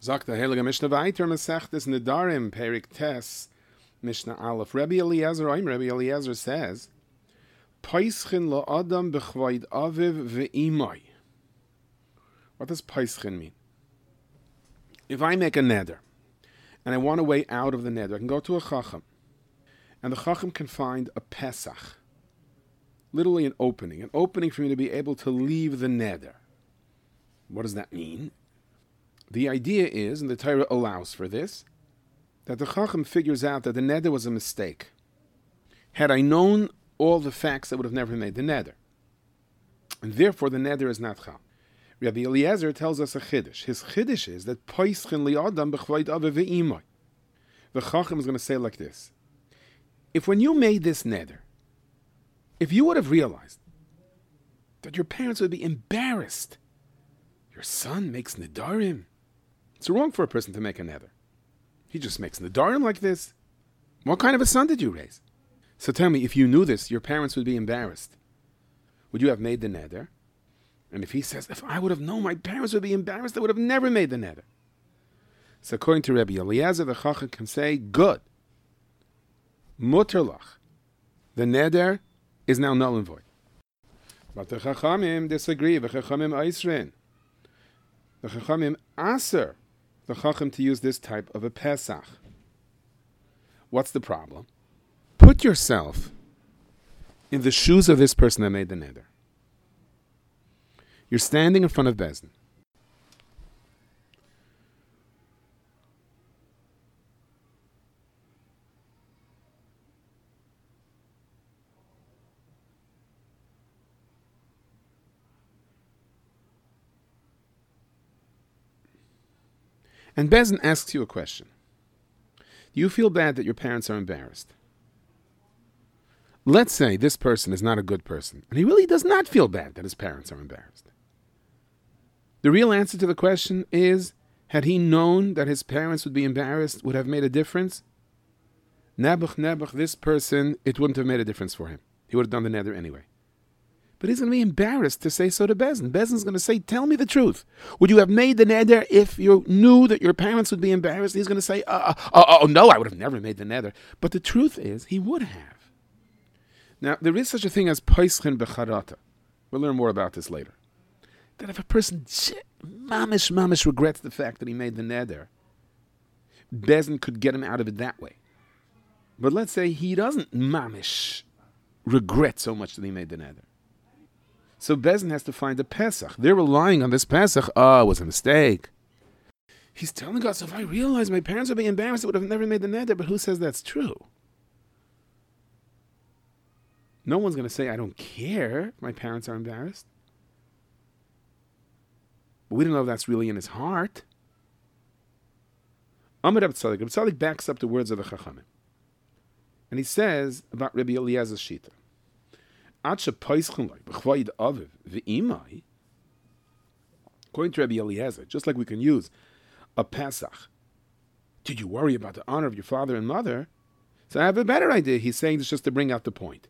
Sagt der Heilige Mishnah weiter, Masechtes Nedarim, Perik Tes, Mishnah Aleph. Rabbi Eliezer says, Paischin lo Adam bechvaid aviv ve'imai. What does Paischin mean? If I make a neder, and I want a way out of the neder, I can go to a Chacham, and the Chacham can find a Pesach, literally an opening for me to be able to leave the neder. What does that mean? The idea is, and the Torah allows for this, that the Chacham figures out that the neder was a mistake. Had I known all the facts, I would have never made the neder. And therefore the neder is not chal. Rabbi Eliezer tells us a chiddush. His chiddush is that Paischin li Adam b'chvaid aviv ve'imai. The Chacham is going to say like this. If when you made this neder, if you would have realized that your parents would be embarrassed, your son makes nedarim. It's wrong for a person to make a neder. He just makes nedarim like this. What kind of a son did you raise? So tell me, if you knew this, your parents would be embarrassed. Would you have made the neder? And if he says, if I would have known my parents would be embarrassed, I would have never made the neder. So according to Rabbi Eliezer, the Chacham can say, good. Muterlach. The neder is now null and void. But the Chachamim disagree. The Chachamim Eisrin. The Chachamim aser the Chacham to use this type of a Pesach. What's the problem? Put yourself in the shoes of this person that made the neder. You're standing in front of Bezdin. And Bezdin asks you a question. Do you feel bad that your parents are embarrassed? Let's say this person is not a good person, and he really does not feel bad that his parents are embarrassed. The real answer to the question is, had he known that his parents would be embarrassed, would have made a difference? Nebuch, this person, it wouldn't have made a difference for him. He would have done the neder anyway. But he's going to be embarrassed to say so to Bezdin. Bezdin's going to say, tell me the truth. Would you have made the neder if you knew that your parents would be embarrassed? He's going to say, no, I would have never made the neder. But the truth is, he would have. Now, there is such a thing as Paischin becharata. We'll learn more about this later. That if a person mamish regrets the fact that he made the neder, Bezdin could get him out of it that way. But let's say he doesn't mamish regret so much that he made the neder. So Bezdin has to find a Pesach. They're relying on this Pesach. Oh, it was a mistake. He's telling us, if I realized my parents would be embarrassed, I would have never made the neder. But who says that's true? No one's going to say, I don't care if my parents are embarrassed. But we don't know if that's really in his heart. Amar Reb Tzadik. Reb Tzadik backs up the words of the Chachamim. And he says about Rabbi Eliezer's Shita. According to Rabbi Eliezer, just like we can use a Pesach, did you worry about the honor of your father and mother? So I have a better idea. He's saying this just to bring out the point.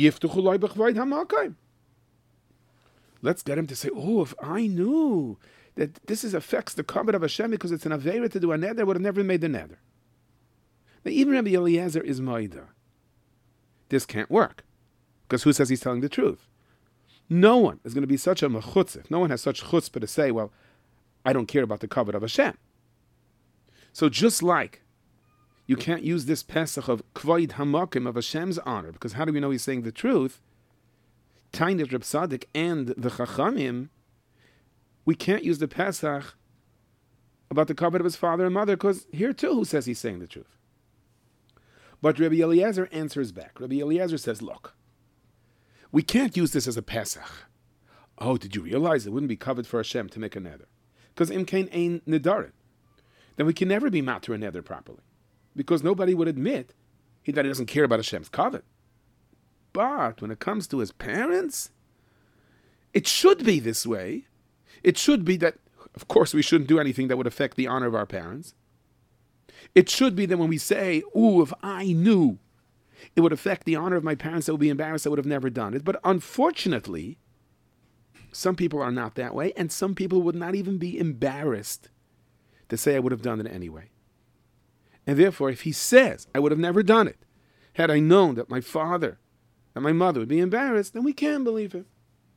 Let's get him to say, if I knew that this affects the covenant of Hashem because it's an Aveira to do a neder, I would have never made the neder. Now even Rabbi Eliezer is Maida. This can't work. Because who says he's telling the truth? No one is going to be such a mechutzah. No one has such chutzpah to say, well, I don't care about the covenant of Hashem. So just like you can't use this Pesach of Kvoid Hamakim of Hashem's honor, because how do we know he's saying the truth? Tainet Reb Tzadik and the Chachamim, we can't use the Pesach about the covenant of his father and mother, because here too, who says he's saying the truth? But Rabbi Eliezer answers back. Rabbi Eliezer says, look, we can't use this as a Pesach. Oh, did you realize it wouldn't be covered for Hashem to make a neder? Because imkain ein nedarim. Then we can never be matur a neder properly. Because nobody would admit that he doesn't care about Hashem's covenant. But when it comes to his parents, it should be this way. It should be that, of course, we shouldn't do anything that would affect the honor of our parents. It should be that when we say, if I knew it would affect the honor of my parents, I would be embarrassed, I would have never done it. But unfortunately, some people are not that way, and some people would not even be embarrassed to say I would have done it anyway. And therefore, if he says I would have never done it, had I known that my father and my mother would be embarrassed, then we can believe him.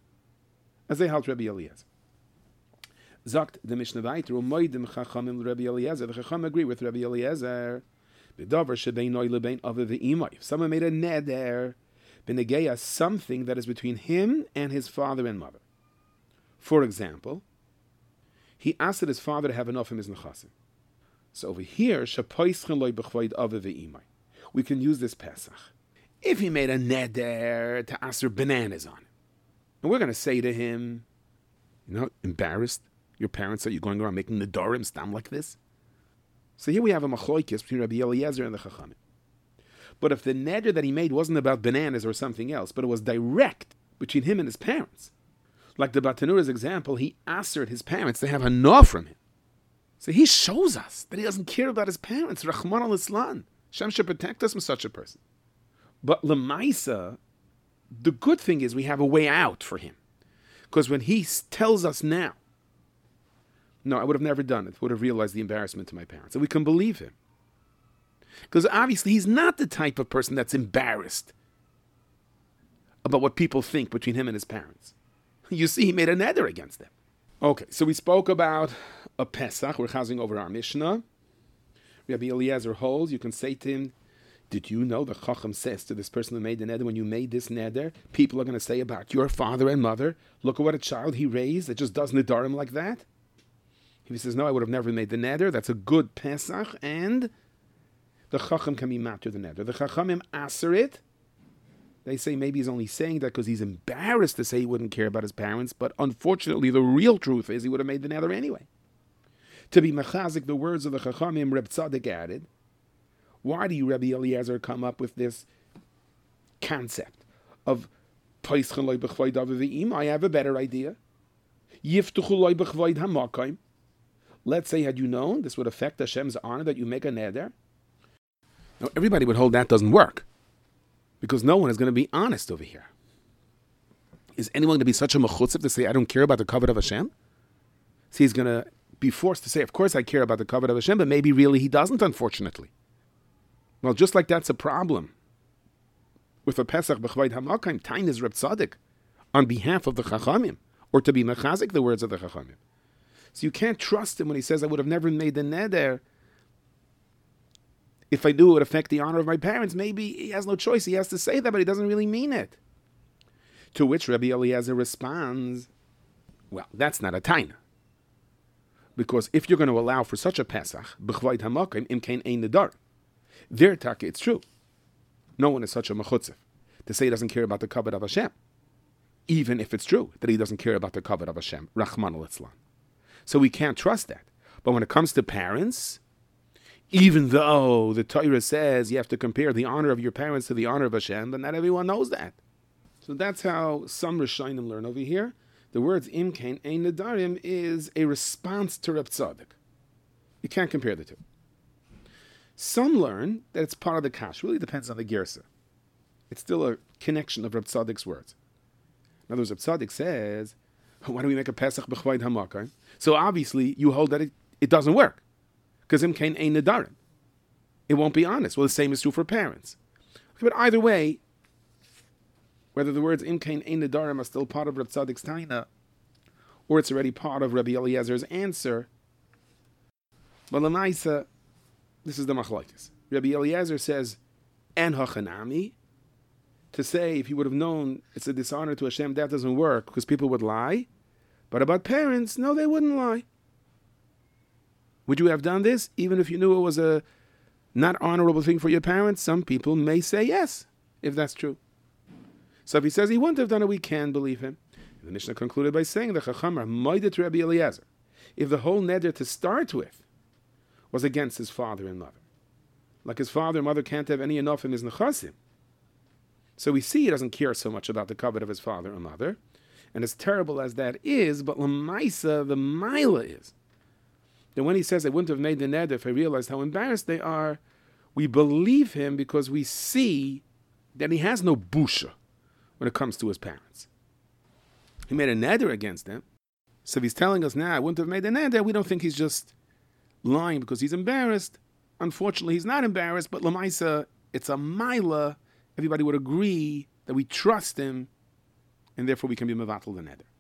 As they halt Rabbi Eliezer. Sagt the Mishnah weiter, Umoidim Chachamim Rabbi Eliezer. The Chacham agree with Rabbi Eliezer. B'davar shebein noi lebein aviv ve'imai. If someone made a neder, b'negeya, something that is between him and his father and mother. For example, he asked his father to have enough of his nechasim. So over here, shapoischen loy b'chvoid aviv ve'imai. We can use this Pesach. If he made a neder to aser bananas on him, and we're going to say to him, embarrassed your parents that you're going around making the Nedarim stam like this? So here we have a machlokes between Rabbi Eliezer and the Chachamim. But if the neder that he made wasn't about bananas or something else, but it was direct between him and his parents, like the Batanura's example, he asked his parents to have enough from him. So he shows us that he doesn't care about his parents. Rahman al-Islan. Hashem should protect us from such a person. But Lemaisa, the good thing is we have a way out for him. Because when he tells us now, no, I would have never done it, would have realized the embarrassment to my parents. And we can believe him. Because obviously he's not the type of person that's embarrassed about what people think between him and his parents. You see, he made a neder against them. Okay, so we spoke about a Pesach. We're chazing over our Mishnah. Rabbi Eliezer holds, you can say to him, did you know the Chacham says to this person who made the neder, when you made this neder, people are going to say about your father and mother, look at what a child he raised that just does nedarim like that? If he says, no, I would have never made the neder, that's a good Pesach, and the Chacham can be matter the neder. The Chachamim aser it. They say maybe he's only saying that because he's embarrassed to say he wouldn't care about his parents, but unfortunately the real truth is he would have made the neder anyway. To be mechazik, the words of the Chachamim, Reb Tzadok added, why do you, Rabbi Eliezer, come up with this concept of Peischen loy b'chvoid aviv ve'im? I have a better idea. Yiftuchu loy b'chvoid hamakayim. Let's say, had you known, this would affect Hashem's honor that you make a neder. Now, everybody would hold that doesn't work. Because no one is going to be honest over here. Is anyone going to be such a mechutzev to say, I don't care about the covenant of Hashem? So he's going to be forced to say, of course I care about the covenant of Hashem, but maybe really he doesn't, unfortunately. Well, just like that's a problem with a Pesach b'chvoid hamakayim, Tain is Reb Tzadok on behalf of the Chachamim, or to be mechazik the words of the Chachamim. So you can't trust him when he says, I would have never made the neder. If I knew it would affect the honor of my parents, maybe he has no choice. He has to say that, but he doesn't really mean it. To which Rabbi Eliezer responds, well, that's not a taina. Because if you're going to allow for such a Pesach, b'chvoid hamakayim, imkein ein nedar. Their taka, it's true. No one is such a mechutzev to say he doesn't care about the covenant of Hashem. Even if it's true that he doesn't care about the covenant of Hashem. Rahman al-Islan. So we can't trust that. But when it comes to parents, even though the Torah says you have to compare the honor of your parents to the honor of Hashem, but not everyone knows that. So that's how some Rishonim learn over here. The words imkein ein nedarim is a response to Reb Tzadok. You can't compare the two. Some learn that it's part of the kash. Really depends on the gersa. It's still a connection of Reb Tzadok's words. In other words, Reb Tzadok says, why do we make a Pesach b'chvoid hamakayim? So obviously you hold that it doesn't work. Because imkein ein nedarim. It won't be honest. Well, the same is true for parents. But either way, whether the words imkein ein nedarim are still part of Reb Tzadok's taina, or it's already part of Rabbi Eliezer's answer, but l'maisa, this is the machlokes. Rabbi Eliezer says, en hachanami, to say if he would have known it's a dishonor to Hashem, that doesn't work because people would lie. But about parents, no, they wouldn't lie. Would you have done this even if you knew it was a not honorable thing for your parents? Some people may say yes, if that's true. So if he says he wouldn't have done it, we can believe him. The Mishnah concluded by saying the Chacham are moided to Rabbi Eliezer. If the whole neder to start with was against his father and mother, like his father and mother can't have any enough in his nechasim, so we see he doesn't care so much about the covet of his father and mother, and as terrible as that is, but l'maisa, the maila is that when he says I wouldn't have made the neder if I realized how embarrassed they are, we believe him because we see that he has no busha when it comes to his parents. He made a neder against them, so if he's telling us now I wouldn't have made the neder, we don't think he's just lying because he's embarrassed. Unfortunately, he's not embarrassed, but Lamaisa, it's a Maila. Everybody would agree that we trust him, and therefore we can be Mevatel the Neder.